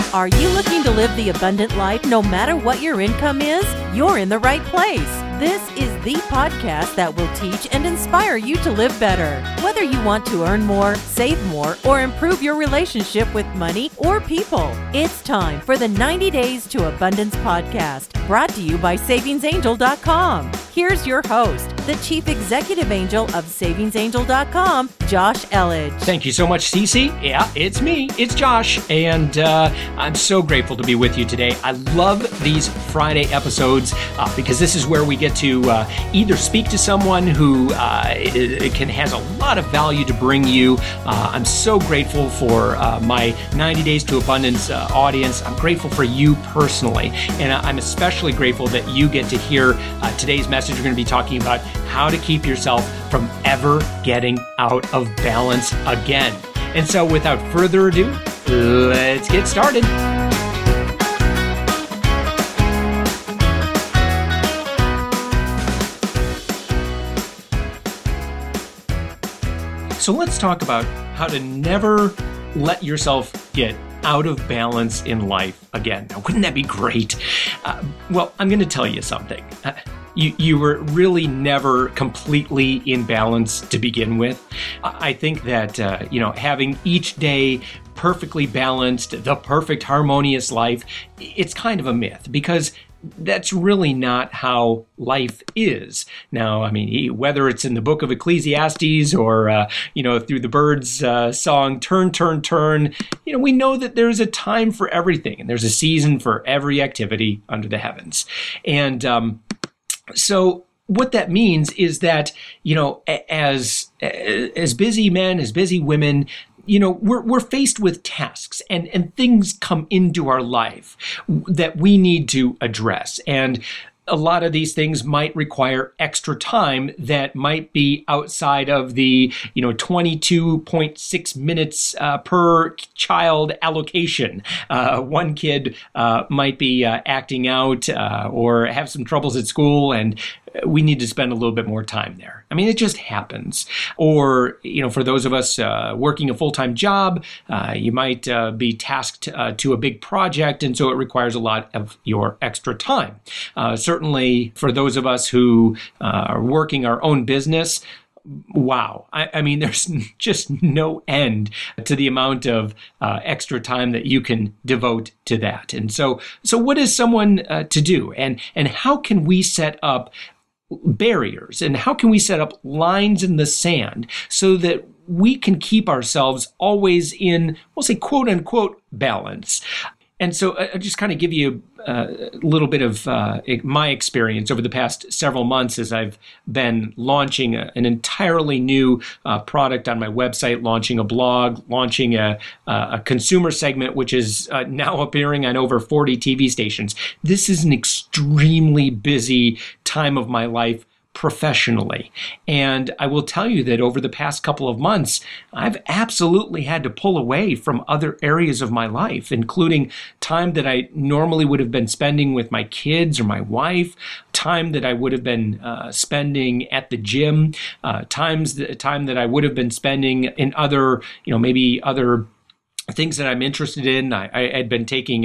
Are you looking to live the abundant life no matter what your income is? You're in the right place. This is the podcast that will teach and inspire you to live better. Whether you want to earn more, save more, or improve your relationship with money or people, it's time for the 90 Days to Abundance podcast, brought to you by SavingsAngel.com. Here's your host, the Chief Executive Angel of SavingsAngel.com, Josh Elledge. Thank you so much, Cece. Yeah, it's me. It's Josh. And I'm so grateful to be with you today. I love these Friday episodes because this is where we get to either speak to someone who has a lot of value to bring you. I'm so grateful for my 90 Days to Abundance audience. I'm grateful for you personally. And I'm especially grateful that you get to hear today's message. We're going to be talking about how to keep yourself from ever getting out of balance again. And so without further ado, let's get started. So let's talk about how to never let yourself get out of balance in life again. Now, wouldn't that be great? Well, I'm going to tell you something. You were really never completely in balance to begin with. I think that, having each day perfectly balanced, the perfect harmonious life, it's kind of a myth because that's really not how life is. Now, I mean, whether it's in the book of Ecclesiastes or, through the Byrds song, Turn, Turn, Turn, we know that there's a time for everything and there's a season for every activity under the heavens. And so what that means is that, as busy men, as busy women, we're faced with tasks and things come into our life that we need to address. And a lot of these things might require extra time that might be outside of the, 22.6 minutes per child allocation. One kid might be acting out or have some troubles at school, and we need to spend a little bit more time there. I mean, it just happens. Or, for those of us working a full-time job, you might be tasked to a big project, and so it requires a lot of your extra time. Certainly, for those of us who are working our own business, wow. I mean, there's just no end to the amount of extra time that you can devote to that. And so what is someone to do? And how can we set up barriers? And how can we set up lines in the sand so that we can keep ourselves always in, we'll say, quote unquote, balance? And so I'll just kind of give you a little bit of my experience over the past several months as I've been launching an entirely new product on my website, launching a blog, launching a consumer segment, which is now appearing on over 40 TV stations. This is an extremely busy time of my life professionally. And I will tell you that over the past couple of months, I've absolutely had to pull away from other areas of my life, including time that I normally would have been spending with my kids or my wife, time that I would have been spending at the gym, time that I would have been spending in other, maybe other things that I'm interested in. I had been taking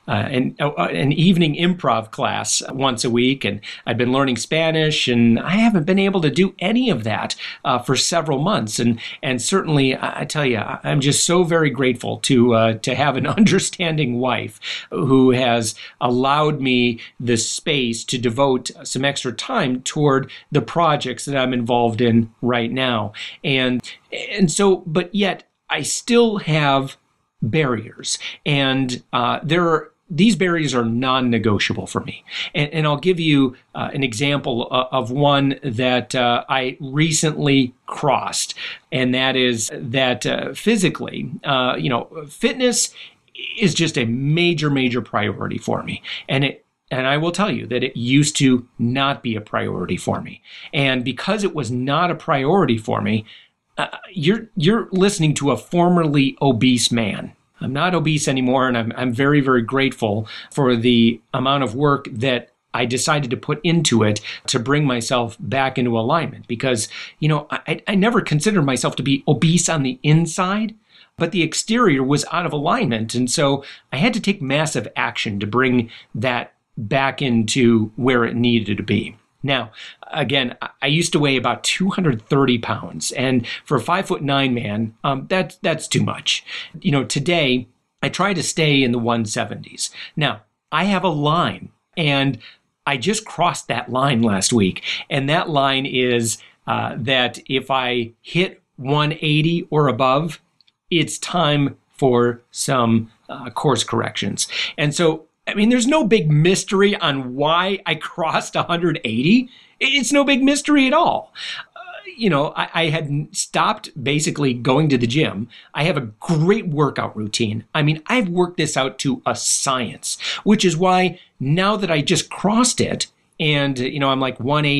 an evening improv class once a week, and I'd been learning Spanish, and I haven't been able to do any of that for several months. And certainly, I tell you, I'm just so very grateful to have an understanding wife who has allowed me the space to devote some extra time toward the projects that I'm involved in right now. And so, but yet I still have barriers, and these barriers are non-negotiable for me. And I'll give you an example of one that I recently crossed, and that is that physically, fitness is just a major priority for me, and I will tell you that it used to not be a priority for me, and because it was not a priority for me, you're listening to a formerly obese man. I'm not obese anymore, and I'm very, very grateful for the amount of work that I decided to put into it to bring myself back into alignment. Because, I never considered myself to be obese on the inside. but the exterior was out of alignment. And so I had to take massive action to bring that back into where it needed to be. Now, again, I used to weigh about 230 pounds, and for a 5'9" man, that's too much. Today I try to stay in the 170s. Now, I have a line, and I just crossed that line last week, and that line is that if I hit 180 or above, it's time for some course corrections. And so there's no big mystery on why I crossed 180. It's no big mystery at all. I had stopped basically going to the gym. I have a great workout routine. I've worked this out to a science, which is why now that I just crossed it, and, I'm like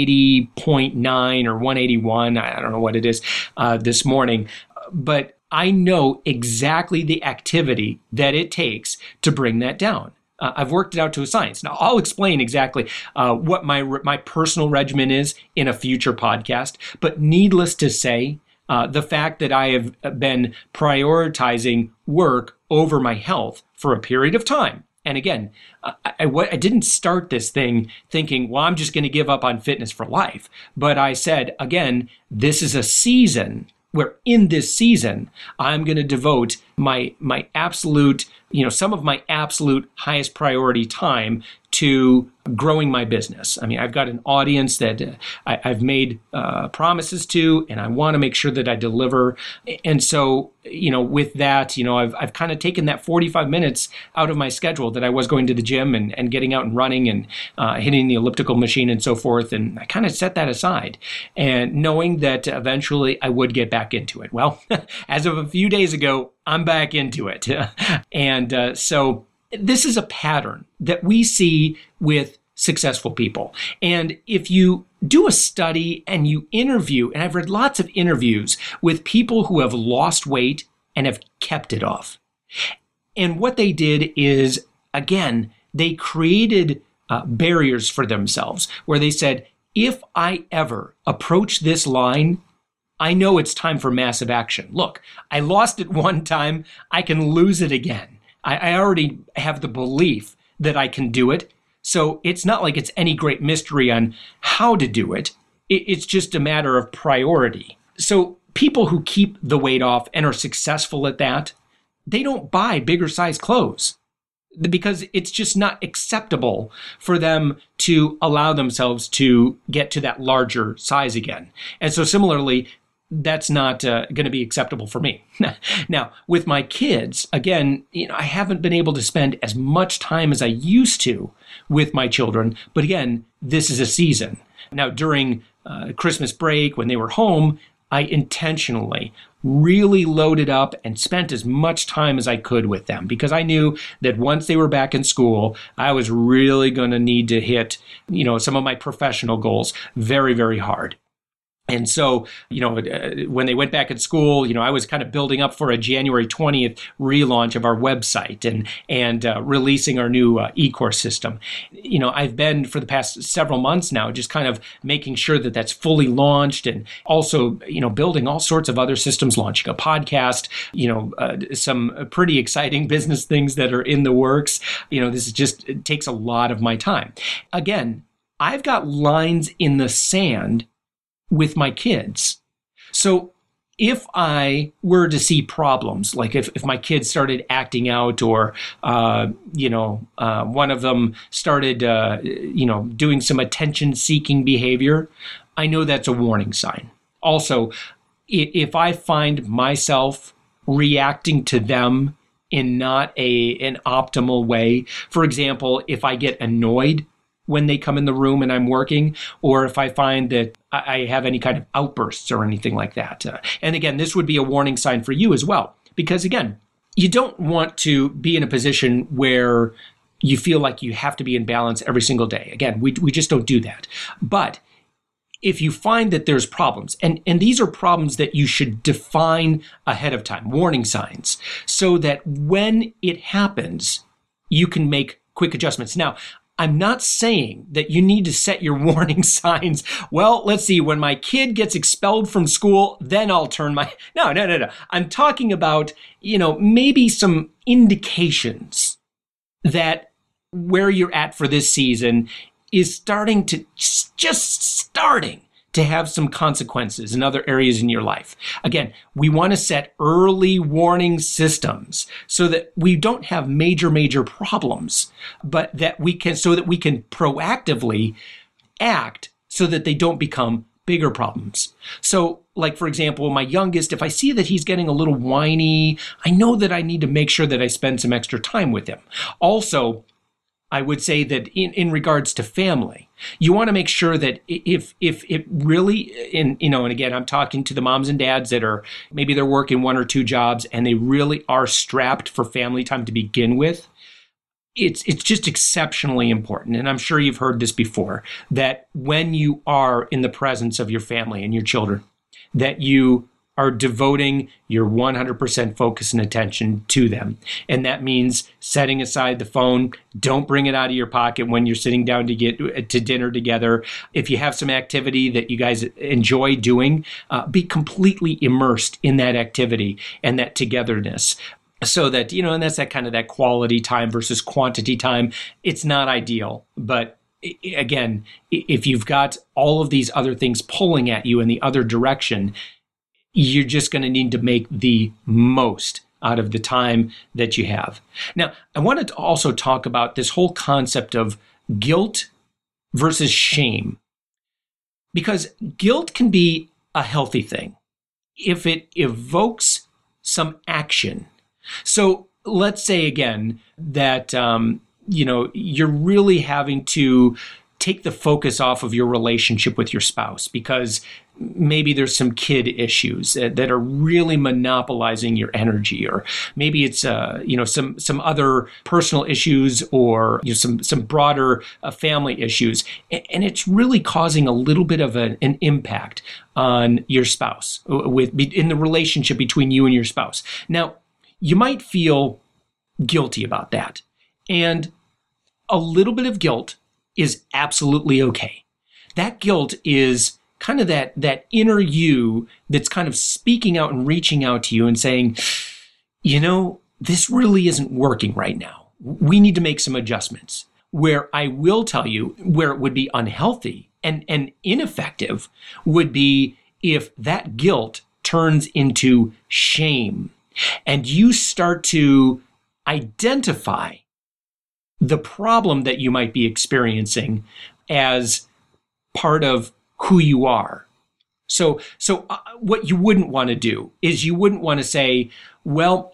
180.9 or 181, I don't know what it is this morning, but I know exactly the activity that it takes to bring that down. I've worked it out to a science. Now, I'll explain exactly what my personal regimen is in a future podcast. But needless to say, the fact that I have been prioritizing work over my health for a period of time. And again, I didn't start this thing thinking, well, I'm just going to give up on fitness for life. But I said, again, this is a season where in this season, I'm going to devote my absolute, some of my absolute highest priority time to growing my business. I've got an audience that I've made promises to, and I want to make sure that I deliver. And so, with that, I've kind of taken that 45 minutes out of my schedule that I was going to the gym and getting out and running and hitting the elliptical machine and so forth. And I kind of set that aside, and knowing that eventually I would get back into it. Well, as of a few days ago, I'm back into it. And so this is a pattern that we see with successful people. And if you do a study and you interview, and I've read lots of interviews with people who have lost weight and have kept it off. And what they did is, again, they created barriers for themselves where they said, if I ever approach this line, I know it's time for massive action. Look, I lost it one time. I can lose it again. I already have the belief that I can do it. So it's not like it's any great mystery on how to do it. It's just a matter of priority. So people who keep the weight off and are successful at that, they don't buy bigger size clothes because it's just not acceptable for them to allow themselves to get to that larger size again. And so similarly, that's not going to be acceptable for me. Now, with my kids, again, I haven't been able to spend as much time as I used to with my children. But again, this is a season. Now, during Christmas break, when they were home, I intentionally really loaded up and spent as much time as I could with them because I knew that once they were back in school, I was really going to need to hit, some of my professional goals very, very hard. And so, when they went back at school, I was kind of building up for a January 20th relaunch of our website and releasing our new e-course system. I've been for the past several months now just kind of making sure that that's fully launched and also, building all sorts of other systems, launching a podcast, some pretty exciting business things that are in the works. It takes a lot of my time. Again, I've got lines in the sand with my kids. So if I were to see problems, like if my kids started acting out or, one of them started, doing some attention-seeking behavior, I know that's a warning sign. Also, if I find myself reacting to them in not an optimal way, for example, if I get annoyed when they come in the room and I'm working, or if I find that I have any kind of outbursts or anything like that. And again, this would be a warning sign for you as well, because again, you don't want to be in a position where you feel like you have to be in balance every single day. Again, we just don't do that. But if you find that there's problems, and these are problems that you should define ahead of time, warning signs, so that when it happens, you can make quick adjustments. Now, I'm not saying that you need to set your warning signs. Well, let's see, when my kid gets expelled from school, then I'll turn my, no. I'm talking about, maybe some indications that where you're at for this season is starting to have some consequences in other areas in your life. Again, we want to set early warning systems so that we don't have major problems, but so that we can proactively act so that they don't become bigger problems. So, like, for example, my youngest, if I see that he's getting a little whiny, I know that I need to make sure that I spend some extra time with him. Also, I would say that in regards to family, you want to make sure that if it really, and again, I'm talking to the moms and dads that are, maybe they're working 1 or 2 jobs and they really are strapped for family time to begin with. It's just exceptionally important. And I'm sure you've heard this before, that when you are in the presence of your family and your children, that you are devoting your 100% focus and attention to them. And that means setting aside the phone. Don't bring it out of your pocket when you're sitting down to get to dinner together. If you have some activity that you guys enjoy doing, be completely immersed in that activity and that togetherness. So that, and that's that kind of that quality time versus quantity time. It's not ideal, but again, if you've got all of these other things pulling at you in the other direction, you're just going to need to make the most out of the time that you have. Now, I wanted to also talk about this whole concept of guilt versus shame, because guilt can be a healthy thing if it evokes some action. So let's say again that, you're really having to take the focus off of your relationship with your spouse because maybe there's some kid issues that are really monopolizing your energy, or maybe it's some other personal issues, or some broader family issues, and it's really causing a little bit of an impact on your spouse in the relationship between you and your spouse. Now, you might feel guilty about that, and a little bit of guilt is absolutely okay. That guilt is kind of that inner you that's kind of speaking out and reaching out to you and saying, this really isn't working right now. We need to make some adjustments. Where I will tell you where it would be unhealthy and ineffective would be if that guilt turns into shame and you start to identify the problem that you might be experiencing as part of who you are. So what you wouldn't want to do is you wouldn't want to say, well,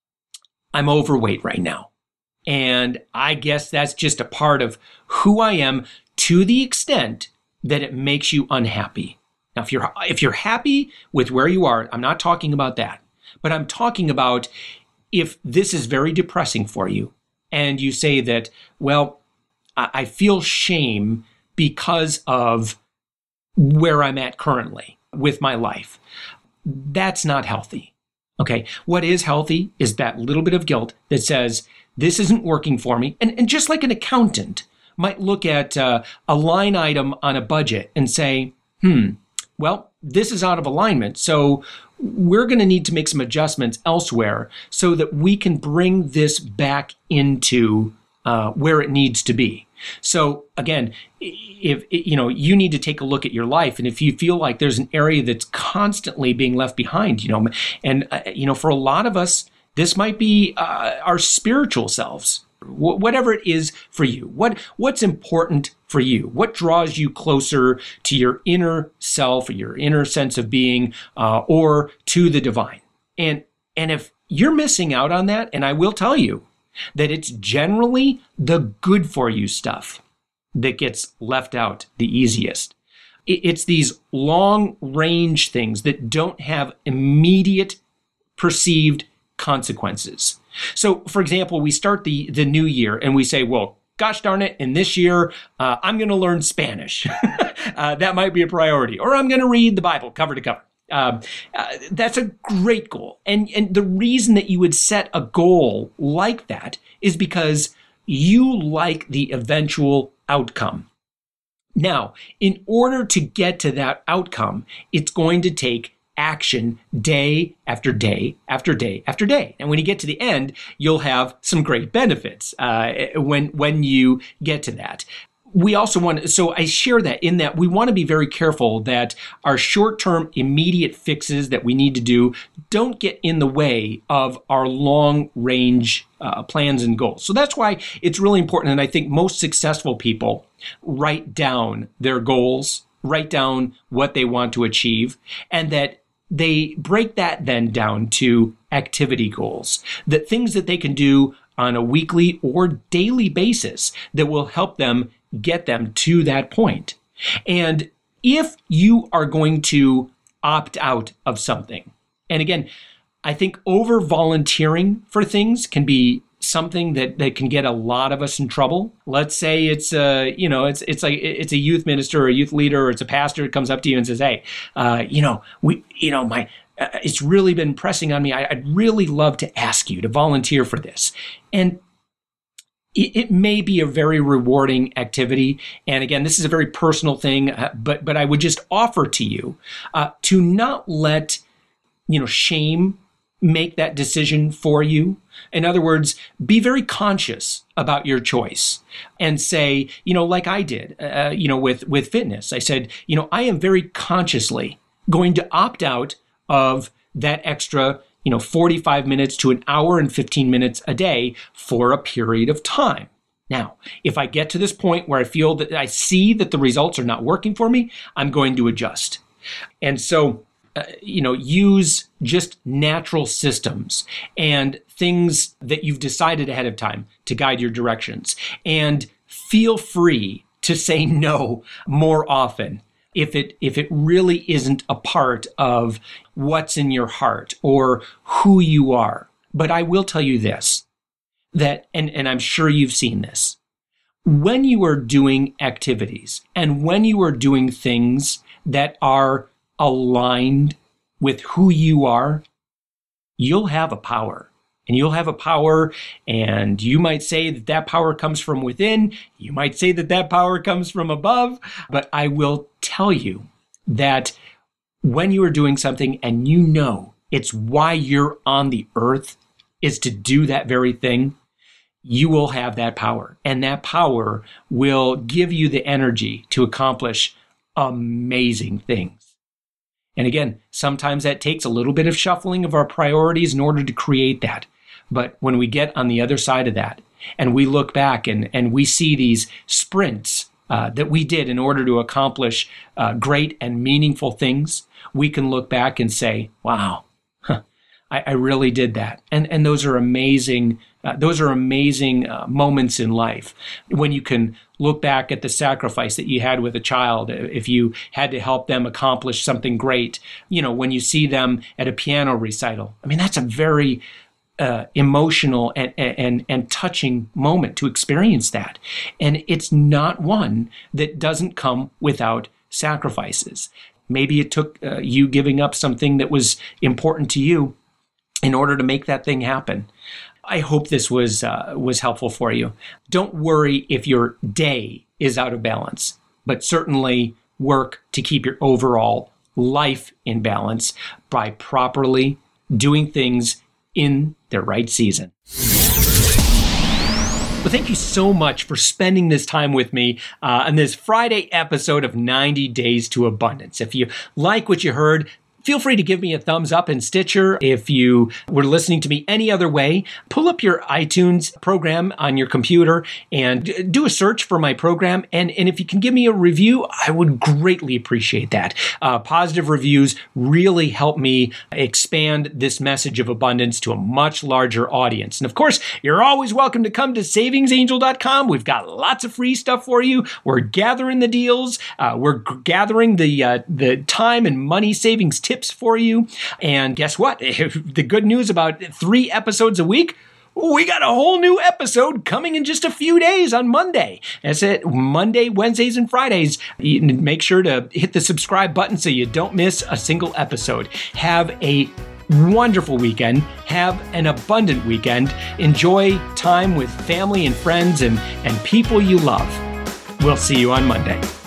I'm overweight right now, and I guess that's just a part of who I am, to the extent that it makes you unhappy. Now, if you're happy with where you are, I'm not talking about that, but I'm talking about if this is very depressing for you, and you say that, well, I feel shame because of where I'm at currently with my life. That's not healthy. Okay. What is healthy is that little bit of guilt that says, this isn't working for me. And just like an accountant might look at a line item on a budget and say, well, this is out of alignment. So we're going to need to make some adjustments elsewhere so that we can bring this back into where it needs to be. So again, if you need to take a look at your life, and if you feel like there's an area that's constantly being left behind, and for a lot of us, this might be our spiritual selves. Whatever it is for you, what's important for you, what draws you closer to your inner self, or your inner sense of being, or to the divine. And if you're missing out on that, and I will tell you that it's generally the good for you stuff that gets left out the easiest. It's these long range things that don't have immediate perceived consequences. So, for example, we start the new year and we say, well, gosh darn it, in this year, I'm going to learn Spanish. That might be a priority. Or I'm going to read the Bible cover to cover. That's a great goal. And the reason that you would set a goal like that is because you like the eventual outcome. Now, in order to get to that outcome, it's going to take action day after day after day after day. And when you get to the end, you'll have some great benefits when you get to that. We also want, so I share that in that we want to be very careful that our short-term immediate fixes that we need to do don't get in the way of our long-range plans and goals. So that's why it's really important. And I think most successful people write down their goals, write down what they want to achieve, and that they break that then down to activity goals, that things that they can do on a weekly or daily basis that will help them get them to that point. And if you are going to opt out of something, and again, I think over volunteering for things can be something that can get a lot of us in trouble. Let's say it's a youth minister or a youth leader or it's a pastor that comes up to you and says, "Hey, it's really been pressing on me. I'd really love to ask you to volunteer for this." And it may be a very rewarding activity. And again, this is a very personal thing, but I would just offer to you to not let, shame make that decision for you. In other words, be very conscious about your choice and say, like I did, with fitness. I said, I am very consciously going to opt out of that extra 45 minutes to an hour and 15 minutes a day for a period of time. Now, if I get to this point where I feel that I see that the results are not working for me, I'm going to adjust. And so, use just natural systems and things that you've decided ahead of time to guide your directions. And feel free to say no more often if it really isn't a part of what's in your heart or who you are. But I will tell you this, that, and I'm sure you've seen this, when you are doing activities and when you are doing things that are aligned with who you are, you'll have a power. And you'll have a power, and you might say that power comes from within. You might say that power comes from above. But I will tell you that when you are doing something and it's why you're on the earth is to do that very thing, you will have that power. And that power will give you the energy to accomplish amazing things. And again, sometimes that takes a little bit of shuffling of our priorities in order to create that. But when we get on the other side of that and we look back and we see these sprints that we did in order to accomplish great and meaningful things, we can look back and say, wow, I really did that. And those are amazing. Those are amazing moments in life when you can look back at the sacrifice that you had with a child. If you had to help them accomplish something great, when you see them at a piano recital, that's a very emotional and touching moment to experience that. And it's not one that doesn't come without sacrifices. Maybe it took you giving up something that was important to you in order to make that thing happen. I hope this was helpful for you. Don't worry if your day is out of balance, but certainly work to keep your overall life in balance by properly doing things in their right season. Well, thank you so much for spending this time with me on this Friday episode of 90 Days to Abundance. If you like what you heard, feel free to give me a thumbs up in Stitcher. If you were listening to me any other way, pull up your iTunes program on your computer and do a search for my program. And if you can give me a review, I would greatly appreciate that. Positive reviews really help me expand this message of abundance to a much larger audience. And of course, you're always welcome to come to savingsangel.com. We've got lots of free stuff for you. We're gathering the deals. We're gathering the time and money savings tips for you. And guess what? The good news about 3 episodes a week, we got a whole new episode coming in just a few days on Monday. That's it. Monday, Wednesdays, and Fridays. Make sure to hit the subscribe button so you don't miss a single episode. Have a wonderful weekend. Have an abundant weekend. Enjoy time with family and friends and people you love. We'll see you on Monday.